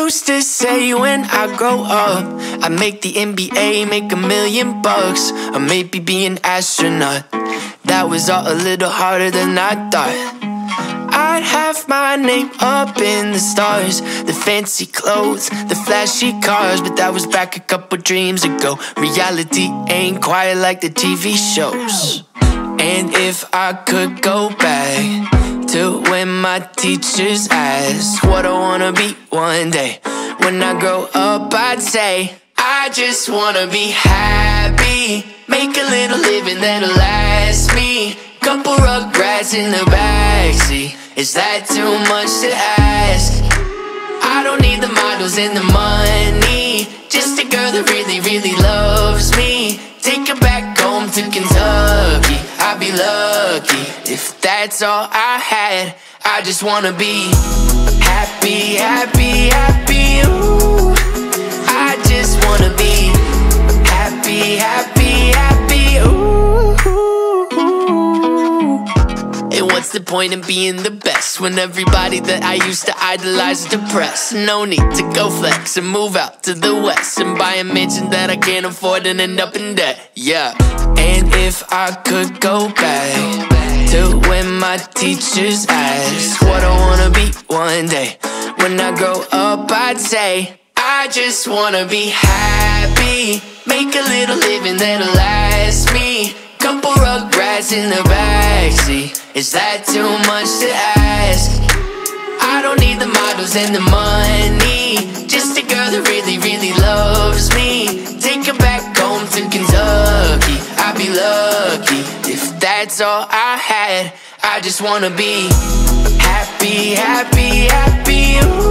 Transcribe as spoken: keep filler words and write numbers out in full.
used to say when I grow up I'd make the N B A, make a million bucks, or maybe be an astronaut. That was all a little harder than I thought. I'd have my name up in the stars, the fancy clothes, the flashy cars. But that was back a couple dreams ago. Reality ain't quite like the T V shows. And if I could go back to when my teachers asked what I wanna be one day, when I grow up I'd say I just wanna be happy, make a little living that'll last me. Couple rugrats in the backseat, is that too much to ask? I don't need the models and the money, just a girl that really, really loves me. Take her back home to Kentucky, I'd be lucky if that's all I had. I just wanna be happy, happy, happy, ooh. I just wanna be happy, happy, happy, ooh. And what's the point in being the best when everybody that I used to idolize is depressed? No need to go flex and move out to the west and buy a mansion that I can't afford and end up in debt, yeah. And if I could go back to when my teachers asked what I wanna be one day, when I grow up I'd say I just wanna be happy, make a little living that'll last me. Couple rugrats in the backseat, is that too much to ask? I don't need the models and the money, just a girl that really, really loves me. Take her back home to Kentucky, I'd be lucky if that's all I had. I just wanna be happy, happy, happy, ooh.